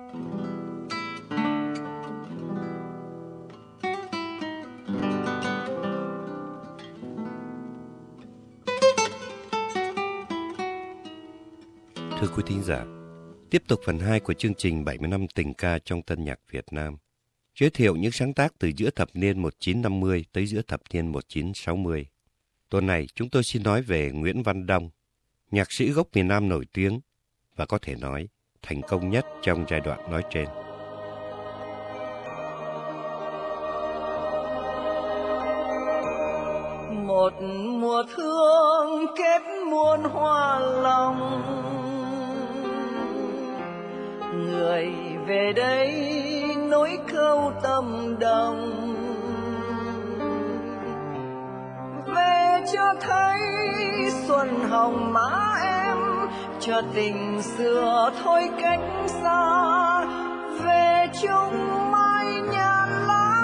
Thưa quý thính giả, tiếp tục phần 2 của chương trình 70 năm tình ca trong tân nhạc Việt Nam, giới thiệu những sáng tác từ giữa thập niên 1950 tới giữa thập niên 1960. Tuần này chúng tôi xin nói về Nguyễn Văn Đông, nhạc sĩ gốc miền Nam nổi tiếng và có thể nói thành công nhất trong giai đoạn nói trên. Một mùa thương kết muôn hoa lòng, người về đây nối câu tâm đồng, về cho thấy xuân hồng má em, cho tình xưa thôi cách xa, về chung mái nhàn lá.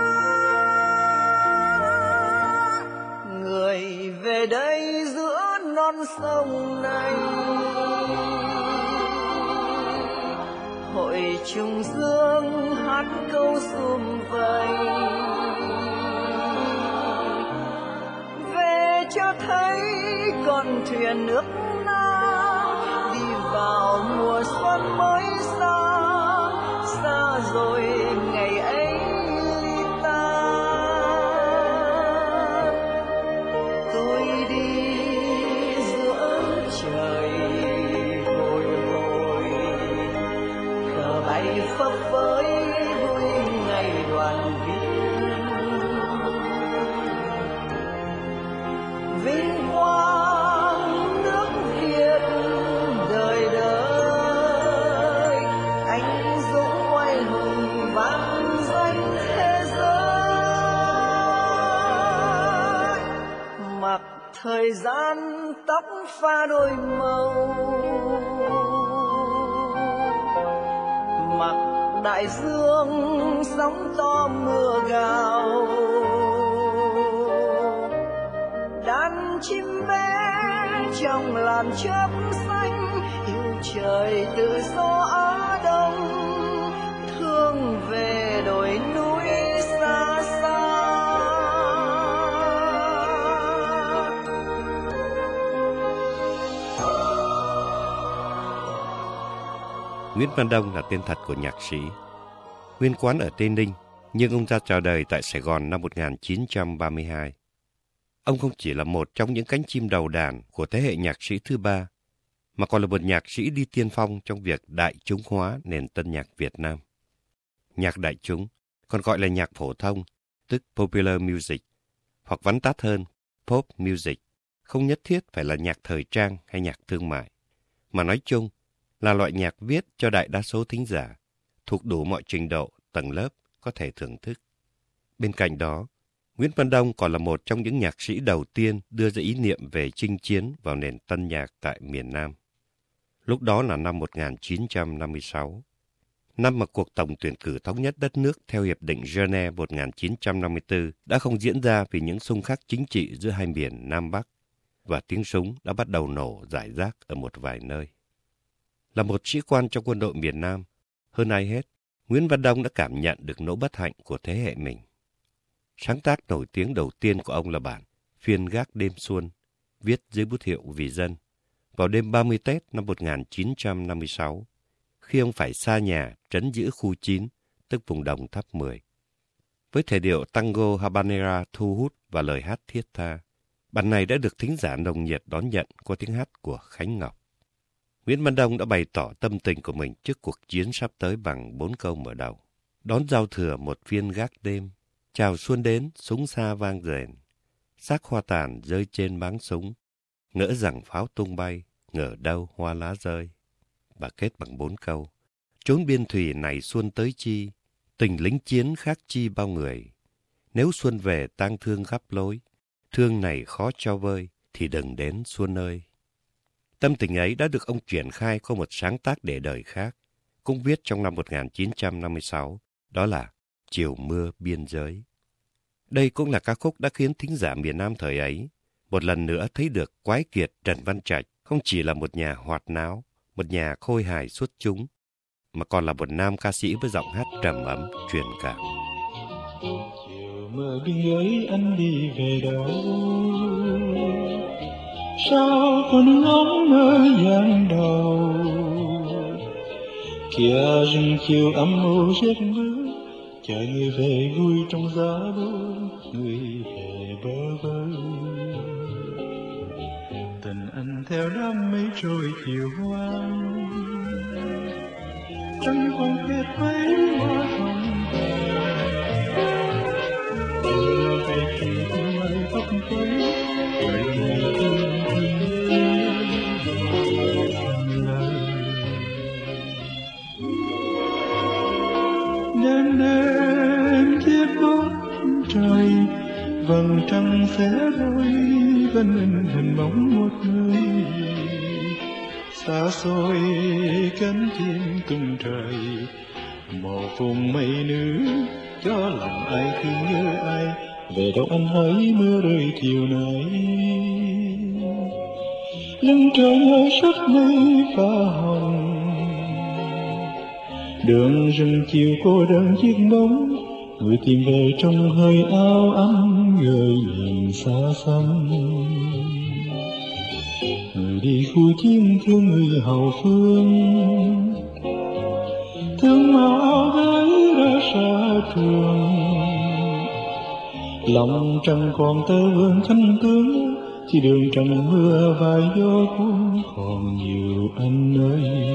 Người về đây giữa non sông này, hội trùng dương hát câu sum vầy, về cho thấy con thuyền nước Na đi vào mùa xuân mới xa, xa rồi ngày ấy ta. Tôi đi giữa trời bồi hồi, cờ bay phấp phới vui ngày đoàn viên. Vinh quang nước Việt đời đời, anh dũng oai hùng vang danh thế giới. Mặc thời gian tóc pha đôi màu, mặc đại dương sóng to mưa gào, đàn chim bé trong làn chớp xanh, yêu trời tự do Á Đông, thương về đồi núi xa xa. Nguyễn Văn Đông là tên thật của nhạc sĩ. Nguyên quán ở Tây Ninh, nhưng ông ra chào đời tại Sài Gòn năm 1932. Ông không chỉ là một trong những cánh chim đầu đàn của thế hệ nhạc sĩ thứ ba, mà còn là một nhạc sĩ đi tiên phong trong việc đại chúng hóa nền tân nhạc Việt Nam. Nhạc đại chúng, còn gọi là nhạc phổ thông, tức popular music, hoặc vắn tắt hơn, pop music, không nhất thiết phải là nhạc thời trang hay nhạc thương mại, mà nói chung là loại nhạc viết cho đại đa số thính giả, thuộc đủ mọi trình độ, tầng lớp có thể thưởng thức. Bên cạnh đó, Nguyễn Văn Đông còn là một trong những nhạc sĩ đầu tiên đưa ra ý niệm về chinh chiến vào nền tân nhạc tại miền Nam. Lúc đó là năm 1956, năm mà cuộc tổng tuyển cử thống nhất đất nước theo Hiệp định Geneva 1954 đã không diễn ra vì những xung khắc chính trị giữa hai miền Nam Bắc, và tiếng súng đã bắt đầu nổ rải rác ở một vài nơi. Là một sĩ quan trong quân đội miền Nam, hơn ai hết, Nguyễn Văn Đông đã cảm nhận được nỗi bất hạnh của thế hệ mình. Sáng tác nổi tiếng đầu tiên của ông là bản Phiên gác đêm xuân, viết dưới bút hiệu Vì dân, vào đêm 30 Tết năm 1956, khi ông phải xa nhà trấn giữ khu 9, tức vùng Đồng Tháp 10. Với thể điệu tango habanera thu hút và lời hát thiết tha, bản này đã được thính giả nồng nhiệt đón nhận qua tiếng hát của Khánh Ngọc. Nguyễn Văn Đông đã bày tỏ tâm tình của mình trước cuộc chiến sắp tới bằng 4 câu mở đầu. Đón giao thừa một phiên gác đêm, chào xuân đến, súng xa vang rền, xác hoa tàn rơi trên báng súng, ngỡ rằng pháo tung bay, ngờ đâu hoa lá rơi. Và kết bằng 4 câu. Chốn biên thùy này xuân tới chi, tình lính chiến khác chi bao người. Nếu xuân về tang thương khắp lối, thương này khó cho vơi, thì đừng đến xuân ơi. Tâm tình ấy đã được ông triển khai qua một sáng tác để đời khác, cũng viết trong năm 1956, đó là Chiều mưa biên giới. Đây cũng là ca khúc đã khiến thính giả miền Nam thời ấy một lần nữa thấy được quái kiệt Trần Văn Trạch không chỉ là một nhà hoạt náo, một nhà khôi hài xuất chúng, mà còn là một nam ca sĩ với giọng hát trầm ấm, truyền cảm. Chiều mưa biên giới anh đi về đâu? Sao còn ngóng nơi giang đầu? Kìa rừng chiều âm u giấc mơ, chờ người về vui trong giá bướm, người về bơ vơ. Tình anh theo đám mây trôi chiều hoang, trăng còn phết mấy hoa hồng vàng, về chiều thương mây tóc phới, lời người thương đêm đêm chiếc bóng trời vầng trăng xé đôi vẫn in hình bóng một người xa xôi cánh chim tung trời màu vùng mây nữ cho lòng ai thương nhớ ai về đâu anh hỡi mưa rơi chiều nay lưng trời hơi sắc mây pha hồng đường rừng chiều cô đơn chiếc bóng người tìm về trong hơi áo ấm gợi nhìn xa xăm người đi khu chiến thương người hậu phương thương màu áo gái ra xa trường lòng trăng còn tơ vương chân tướng chỉ đường trăng mưa vài gió cũng còn nhiều anh ơi.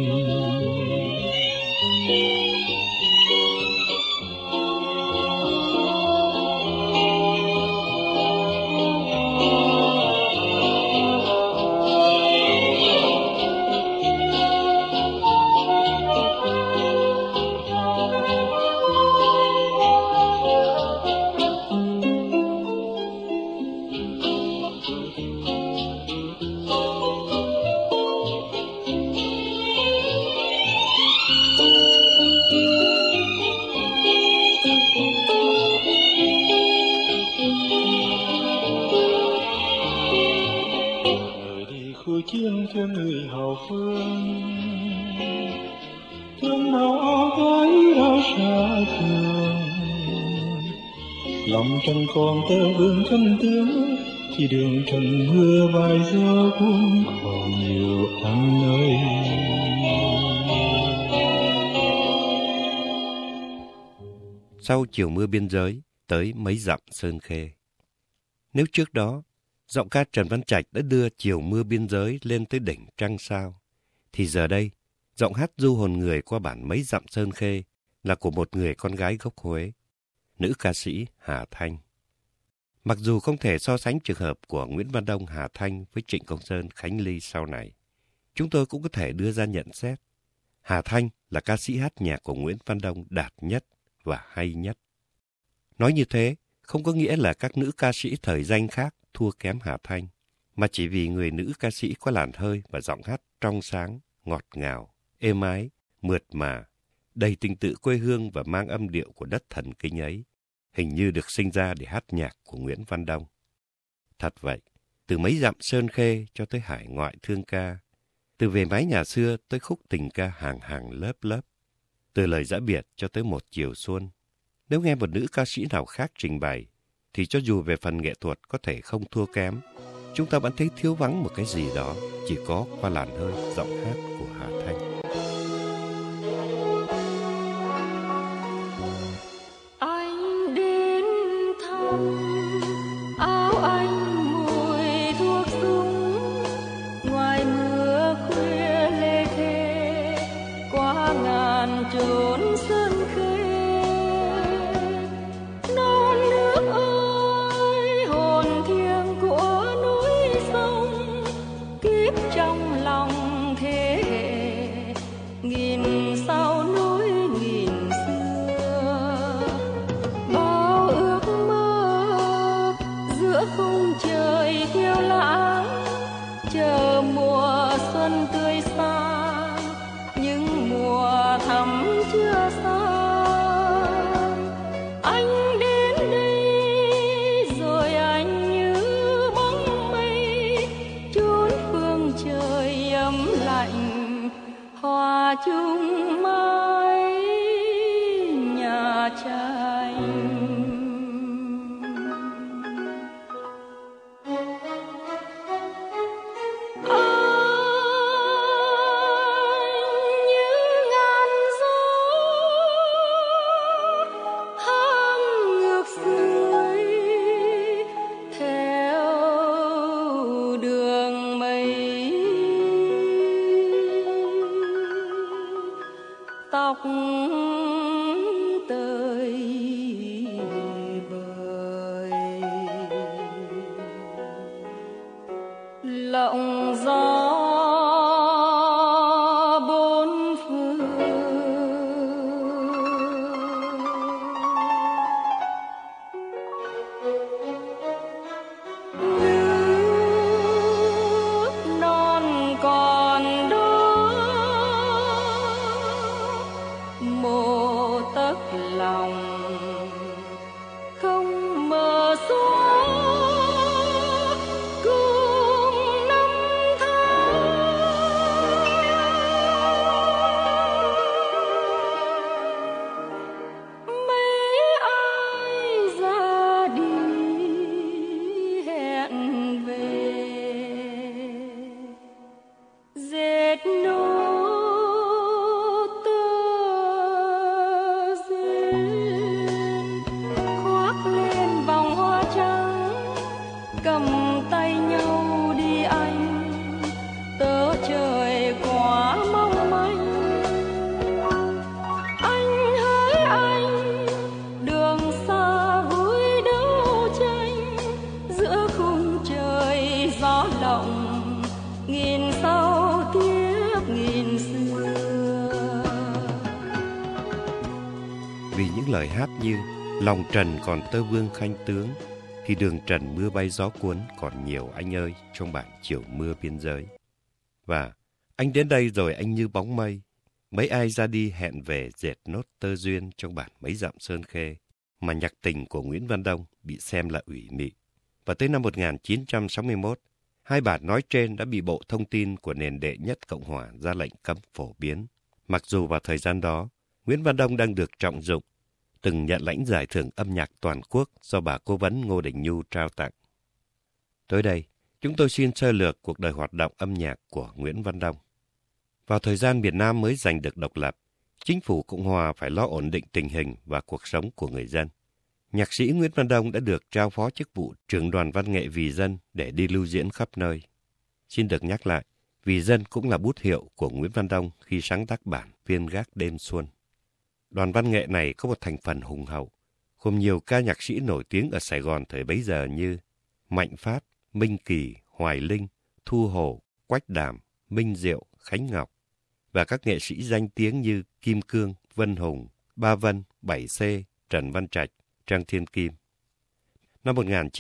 Chiến cho người hậu phương thương màu áo gái áo xa thường lòng trăng còn tơ vương chân tướng thì đường trần mưa vài gió cũng còn nhiều anh ơi. Sau chiều mưa biên giới tới mấy dặm Sơn Khê. Nếu trước đó giọng ca Trần Văn Trạch đã đưa chiều mưa biên giới lên tới đỉnh trăng sao, thì giờ đây, giọng hát du hồn người qua bản mấy dặm Sơn Khê là của một người con gái gốc Huế, nữ ca sĩ Hà Thanh. Mặc dù không thể so sánh trường hợp của Nguyễn Văn Đông, Hà Thanh với Trịnh Công Sơn, Khánh Ly sau này, chúng tôi cũng có thể đưa ra nhận xét. Hà Thanh là ca sĩ hát nhạc của Nguyễn Văn Đông đạt nhất và hay nhất. Nói như thế, không có nghĩa là các nữ ca sĩ thời danh khác thua kém Hà Thanh, mà chỉ vì người nữ ca sĩ có làn hơi và giọng hát trong sáng, ngọt ngào, êm ái, mượt mà, đầy tình tự quê hương và mang âm điệu của đất thần kinh ấy, hình như được sinh ra để hát nhạc của Nguyễn Văn Đông. Thật vậy, từ mấy dặm Sơn Khê cho tới hải ngoại thương ca, từ về mái nhà xưa tới khúc tình ca hàng hàng lớp lớp, từ lời giã biệt cho tới một chiều xuân. Nếu nghe một nữ ca sĩ nào khác trình bày, thì cho dù về phần nghệ thuật có thể không thua kém, chúng ta vẫn thấy thiếu vắng một cái gì đó, chỉ có qua làn hơi giọng hát của Hà Thanh. Anh đến thăm, áo anh mùi thuốc súng, ngoài mưa khuya lê thê, qua ngàn chốn sơn khê. Chờ mùa xuân tươi sáng, nhưng mùa thắm chưa xa. mái nhà tranh. Tóc tơi bời, lộng gió bốn phương. Nước non còn đó, một tấc lòng không mờ xóa, cùng năm tháng. Mấy ai ra đi hẹn về, dệt nối cầm tay nhau đi anh, tớ trời quá mong manh. Anh hỡi anh, đường xa vui đấu tranh, giữa khung trời gió lộng, nghìn sau tiếp nghìn xưa. Vì những lời hát như lòng trần còn tơ vương khanh tướng, thì đường trần mưa bay gió cuốn còn nhiều anh ơi trong bản chiều mưa biên giới. Và anh đến đây rồi anh như bóng mây, mấy ai ra đi hẹn về dệt nốt tơ duyên trong bản mấy dặm sơn khê, mà nhạc tình của Nguyễn Văn Đông bị xem là ủy mị. Và tới năm 1961, hai bản nói trên đã bị Bộ Thông tin của nền đệ nhất Cộng hòa ra lệnh cấm phổ biến. Mặc dù vào thời gian đó, Nguyễn Văn Đông đang được trọng dụng, từng nhận lãnh giải thưởng âm nhạc toàn quốc do bà cố vấn Ngô Đình Nhu trao tặng. Tới đây, chúng tôi xin sơ lược cuộc đời hoạt động âm nhạc của Nguyễn Văn Đông. Vào thời gian miền Nam mới giành được độc lập, chính phủ Cộng hòa phải lo ổn định tình hình và cuộc sống của người dân. Nhạc sĩ Nguyễn Văn Đông đã được trao phó chức vụ trưởng đoàn văn nghệ Vì Dân để đi lưu diễn khắp nơi. Xin được nhắc lại, Vì Dân cũng là bút hiệu của Nguyễn Văn Đông khi sáng tác bản Viên Gác Đêm Xuân. Đoàn văn nghệ này có một thành phần hùng hậu, gồm nhiều ca nhạc sĩ nổi tiếng ở Sài Gòn thời bấy giờ như Mạnh Phát, Minh Kỳ, Hoài Linh, Thu Hồ, Quách Đàm, Minh Diệu, Khánh Ngọc, và các nghệ sĩ danh tiếng như Kim Cương, Vân Hùng, Ba Vân, 7C, Trần Văn Trạch, Trang Thiên Kim. Năm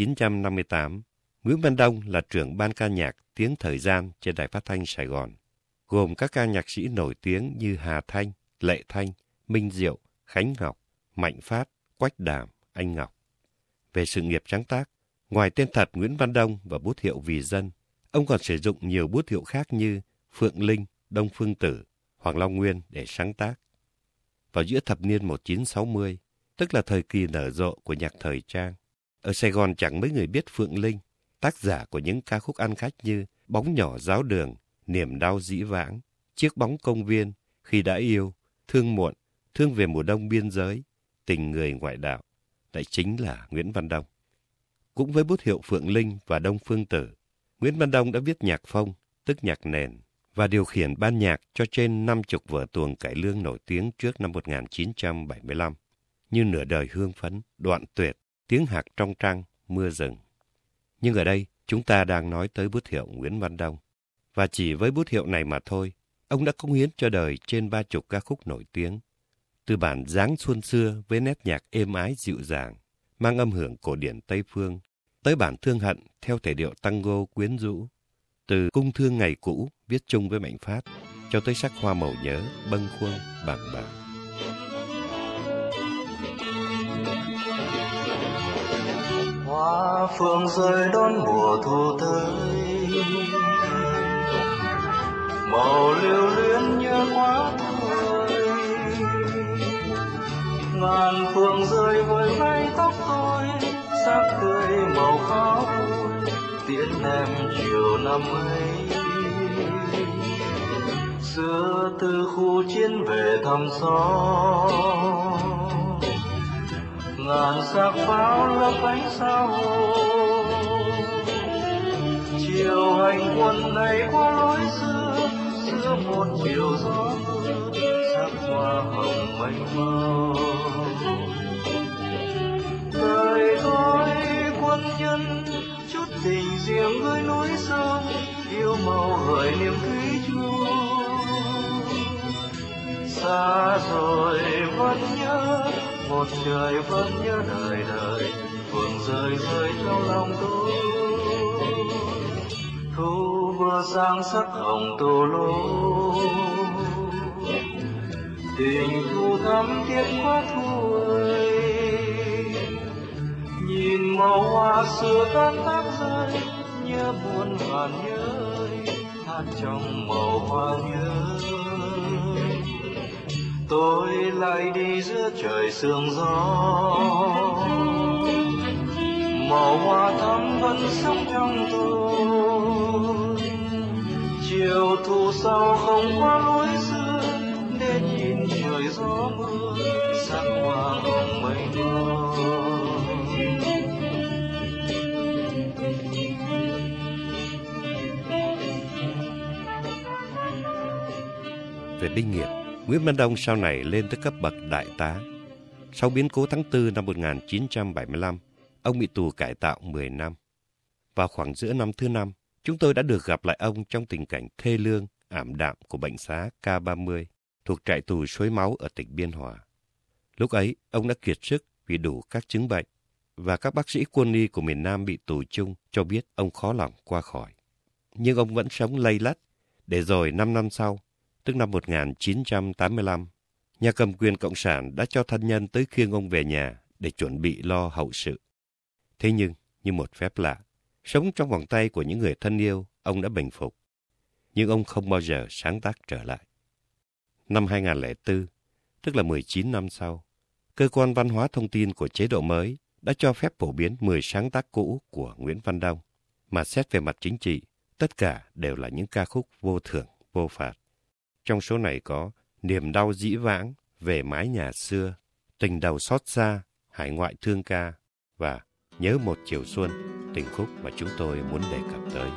1958, Nguyễn Văn Đông là trưởng ban ca nhạc Tiếng Thời Gian trên Đài Phát thanh Sài Gòn, gồm các ca nhạc sĩ nổi tiếng như Hà Thanh, Lệ Thanh, Minh Diệu, Khánh Ngọc, Mạnh Phát, Quách Đàm, Anh Ngọc. Về sự nghiệp sáng tác, ngoài tên thật Nguyễn Văn Đông và bút hiệu Vì Dân, ông còn sử dụng nhiều bút hiệu khác như Phượng Linh, Đông Phương Tử, Hoàng Long Nguyên để sáng tác. Vào giữa thập niên 1960, tức là thời kỳ nở rộ của nhạc thời trang, ở Sài Gòn chẳng mấy người biết Phượng Linh, tác giả của những ca khúc ăn khách như Bóng Nhỏ Giáo Đường, Niềm Đau Dĩ Vãng, Chiếc Bóng Công Viên, Khi Đã Yêu, Thương Muộn, Thương Về Mùa Đông Biên Giới, Tình Người Ngoại Đạo, lại chính là Nguyễn Văn Đông. Cũng với bút hiệu Phượng Linh và Đông Phương Tử, Nguyễn Văn Đông đã viết nhạc phông, tức nhạc nền, và điều khiển ban nhạc cho trên 50 vở tuồng cải lương nổi tiếng trước năm 1975, như Nửa Đời Hương Phấn, Đoạn Tuyệt, Tiếng Hạc Trong Trăng, Mưa Rừng. Nhưng ở đây, chúng ta đang nói tới bút hiệu Nguyễn Văn Đông. Và chỉ với bút hiệu này mà thôi, ông đã cống hiến cho đời trên 30 ca khúc nổi tiếng. Từ bản Dáng Xuân Xưa với nét nhạc êm ái dịu dàng, mang âm hưởng cổ điển Tây Phương, tới bản Thương Hận theo thể điệu tango quyến rũ. Từ Cung Thương Ngày Cũ viết chung với Mạnh Phát, cho tới Sắc Hoa Màu Nhớ, Bâng Khuâng, Bàng Bàng. Hoa phượng rơi đón mùa thu tới, màu lưu luyến như hoa thôi, ngàn phượng rơi với mái tóc tôi, sắc tươi màu pháo vui tiễn em chiều năm ấy. Xưa từ khu chiến về thăm xóm, ngàn sắc pháo lấp ánh sao hồ. Chiều hành quân này qua lối xưa, giữa một chiều gió mưa, sắc hoa hồng mênh mông. Đời tôi quân nhân, chút tình riêng với núi sông, yêu màu hỡi niềm thủy chung. Xa rồi vẫn nhớ, một trời vẫn nhớ đời đời, phượng rơi rơi trong lòng tôi. Thu vừa sang sắc hồng tô lô, tình thu thắm thiết quá thu ơi. Nhìn màu hoa xưa tan tác rơi, nhớ buồn và nhớ hát trong màu hoa nhớ. Tôi lại đi giữa trời sương gió, màu hoa thắm vẫn sống trong tôi. Chiều thu sau không qua lối xưa, để nhìn trời gió mưa, sắc hoa hồng mênh mông. Về binh nghiệp, Nguyễn Văn Đông sau này lên tới cấp bậc đại tá. Sau biến cố tháng 4 năm 1975, ông bị tù cải tạo 10 năm. Vào khoảng giữa năm thứ 5, chúng tôi đã được gặp lại ông trong tình cảnh thê lương, ảm đạm của bệnh xá K30 thuộc trại tù Suối Máu ở tỉnh Biên Hòa. Lúc ấy, ông đã kiệt sức vì đủ các chứng bệnh, và các bác sĩ quân y của miền Nam bị tù chung cho biết ông khó lòng qua khỏi. Nhưng ông vẫn sống lây lắt, để rồi 5 năm sau, tức năm 1985, nhà cầm quyền Cộng sản đã cho thân nhân tới khiêng ông về nhà để chuẩn bị lo hậu sự. Thế nhưng, như một phép lạ, sống trong vòng tay của những người thân yêu, ông đã bình phục. Nhưng ông không bao giờ sáng tác trở lại. Năm 2004, tức là 19 năm sau, Cơ quan Văn hóa Thông tin của chế độ mới đã cho phép phổ biến 10 sáng tác cũ của Nguyễn Văn Đông, mà xét về mặt chính trị, tất cả đều là những ca khúc vô thưởng, vô phạt. Trong số này có Niềm đau dĩ vãng, Về mái nhà xưa, Tình đầu xót xa, Hải ngoại thương ca và Nhớ một chiều xuân, tình khúc mà chúng tôi muốn đề cập tới.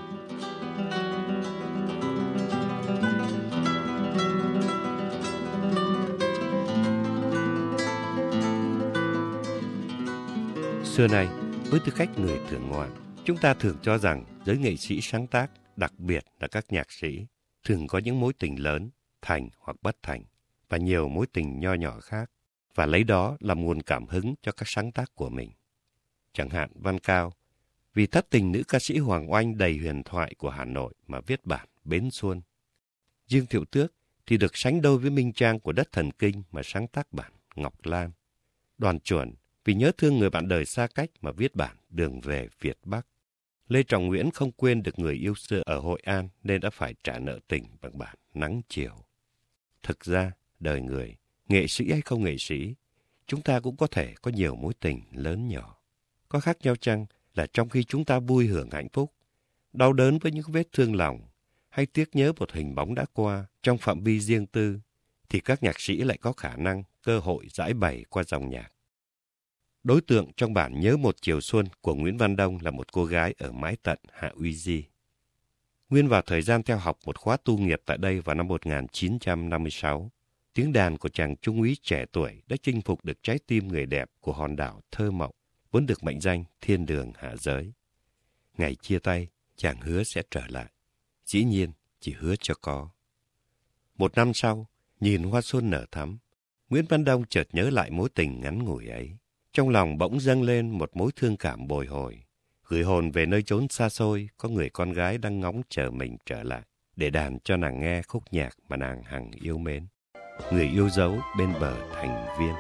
Xưa nay, với tư cách người thưởng ngoạn, chúng ta thường cho rằng giới nghệ sĩ sáng tác, đặc biệt là các nhạc sĩ, thường có những mối tình lớn, thành hoặc bất thành, và nhiều mối tình nho nhỏ khác, và lấy đó làm nguồn cảm hứng cho các sáng tác của mình. Chẳng hạn Văn Cao, vì thất tình nữ ca sĩ Hoàng Oanh đầy huyền thoại của Hà Nội mà viết bản Bến Xuân. Dương Thiệu Tước thì được sánh đôi với Minh Trang của đất thần kinh mà sáng tác bản Ngọc Lan. Đoàn Chuẩn vì nhớ thương người bạn đời xa cách mà viết bản Đường về Việt Bắc. Lê Trọng Nguyễn không quên được người yêu xưa ở Hội An nên đã phải trả nợ tình bằng bản Nắng Chiều. Thực ra, đời người, nghệ sĩ hay không nghệ sĩ, chúng ta cũng có thể có nhiều mối tình lớn nhỏ. Có khác nhau chăng là trong khi chúng ta vui hưởng hạnh phúc, đau đớn với những vết thương lòng, hay tiếc nhớ một hình bóng đã qua trong phạm vi riêng tư, thì các nhạc sĩ lại có khả năng, cơ hội giải bày qua dòng nhạc. Đối tượng trong bản Nhớ một chiều xuân của Nguyễn Văn Đông là một cô gái ở Mái Tận, Hạ Uy Di. Nguyên vào thời gian theo học một khóa tu nghiệp tại đây vào năm 1956, tiếng đàn của chàng trung úy trẻ tuổi đã chinh phục được trái tim người đẹp của hòn đảo thơ mộng, vốn được mệnh danh thiên đường hạ giới. Ngày chia tay, chàng hứa sẽ trở lại. Dĩ nhiên, chỉ hứa cho có. Một năm sau, nhìn hoa xuân nở thắm, Nguyễn Văn Đông chợt nhớ lại mối tình ngắn ngủi ấy. Trong lòng bỗng dâng lên một mối thương cảm bồi hồi, gửi hồn về nơi chốn xa xôi, có người con gái đang ngóng chờ mình trở lại, để đàn cho nàng nghe khúc nhạc mà nàng hằng yêu mến. Người yêu dấu bên bờ thành viên.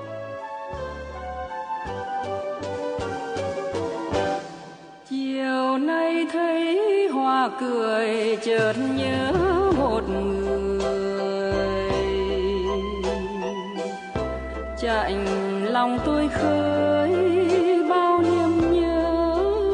Chiều nay thấy hoa cười chợt nhớ một người, chạnh lòng tôi khơi bao niềm nhớ.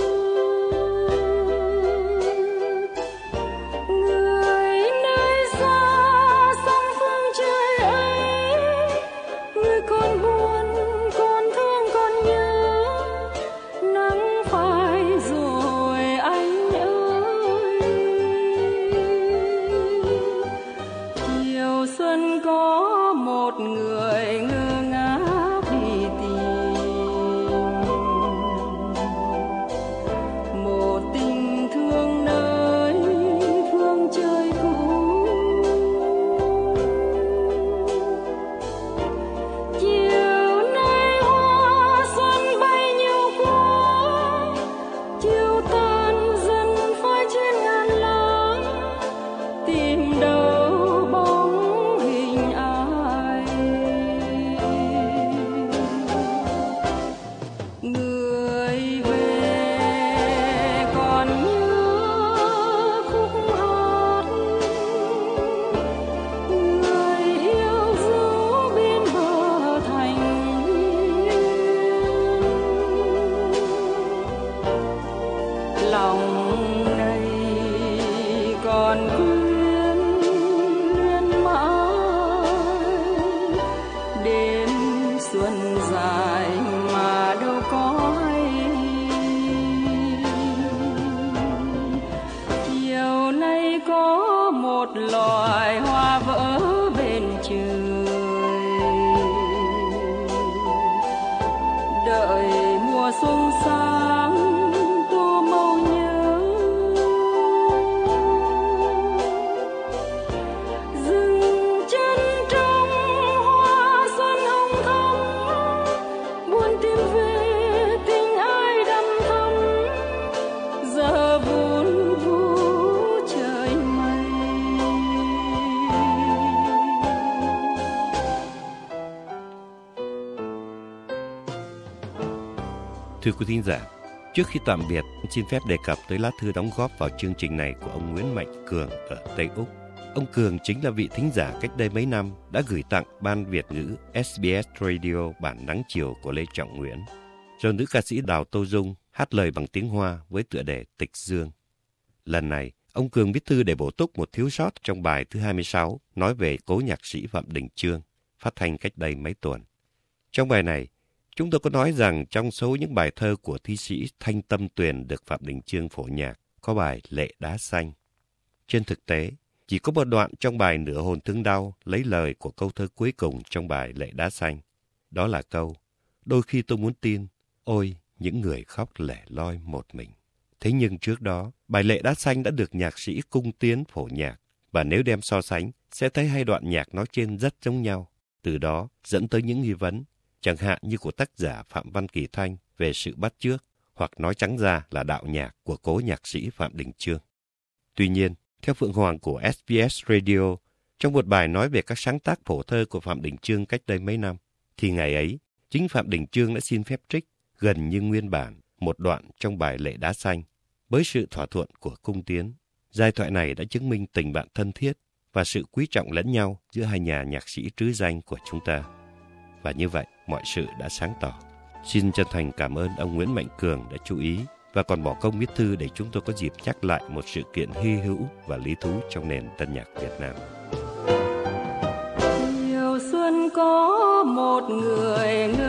Người nơi xa sông phương trời ấy, người còn buồn, còn thương, còn nhớ. Nắng phai rồi anh ơi, chiều xuân có một người ngơ ngác đi tìm một tình thương nơi phương trời cũ. Chiều nay hoa xuân bay nhiều quá, chiều tàn dần phai trên ngàn lá, tìm đâu bóng hình ai. Người về còn nhớ khúc hát, người yêu dấu bên bờ thành lòng này còn quyến luyến mãi. Đêm xuân dài mà đâu có hay, chiều nay có một loài hoa vỡ bên trời, đợi mùa xuân sáng tô màu nhớ. Dừng chân trong hoa xuân hồng thắm, buồn tìm về tình ai đắm thắm, giờ vun vũ trời mây. Thưa quý thính giả, trước khi tạm biệt, xin phép đề cập tới lá thư đóng góp vào chương trình này của ông Nguyễn Mạnh Cường ở Tây Úc. Ông Cường chính là vị thính giả cách đây mấy năm đã gửi tặng Ban Việt ngữ SBS Radio bản Nắng Chiều của Lê Trọng Nguyễn, rồi nữ ca sĩ Đào Tô Dung hát lời bằng tiếng Hoa với tựa đề Tịch Dương. Lần này, ông Cường viết thư để bổ túc một thiếu sót trong bài thứ 26 nói về cố nhạc sĩ Phạm Đình Chương, phát thanh cách đây mấy tuần. Trong bài này, chúng tôi có nói rằng trong số những bài thơ của thi sĩ Thanh Tâm Tuyền được Phạm Đình Chương phổ nhạc, có bài Lệ Đá Xanh. Trên thực tế, chỉ có một đoạn trong bài Nửa Hồn Thương Đau lấy lời của câu thơ cuối cùng trong bài Lệ Đá Xanh. Đó là câu, đôi khi tôi muốn tin, ôi, những người khóc lẻ loi một mình. Thế nhưng trước đó, bài Lệ Đá Xanh đã được nhạc sĩ Cung Tiến phổ nhạc, và nếu đem so sánh, sẽ thấy hai đoạn nhạc nói trên rất giống nhau. Từ đó dẫn tới những nghi vấn, chẳng hạn như của tác giả Phạm Văn Kỳ Thanh về sự bắt chước, hoặc nói trắng ra là đạo nhạc của cố nhạc sĩ Phạm Đình Chương. Tuy nhiên, theo Phượng Hoàng của SBS Radio, trong một bài nói về các sáng tác phổ thơ của Phạm Đình Chương cách đây mấy năm, thì ngày ấy, chính Phạm Đình Chương đã xin phép trích gần như nguyên bản một đoạn trong bài Lệ Đá Xanh, với sự thỏa thuận của Cung Tiến. Giai thoại này đã chứng minh tình bạn thân thiết và sự quý trọng lẫn nhau giữa hai nhà nhạc sĩ trứ danh của chúng ta. Và như vậy, mọi sự đã sáng tỏ. Xin chân thành cảm ơn ông Nguyễn Mạnh Cường đã chú ý và còn bỏ công viết thư để chúng tôi có dịp nhắc lại một sự kiện hy hữu và lý thú trong nền tân nhạc Việt Nam. Chiều xuân có một người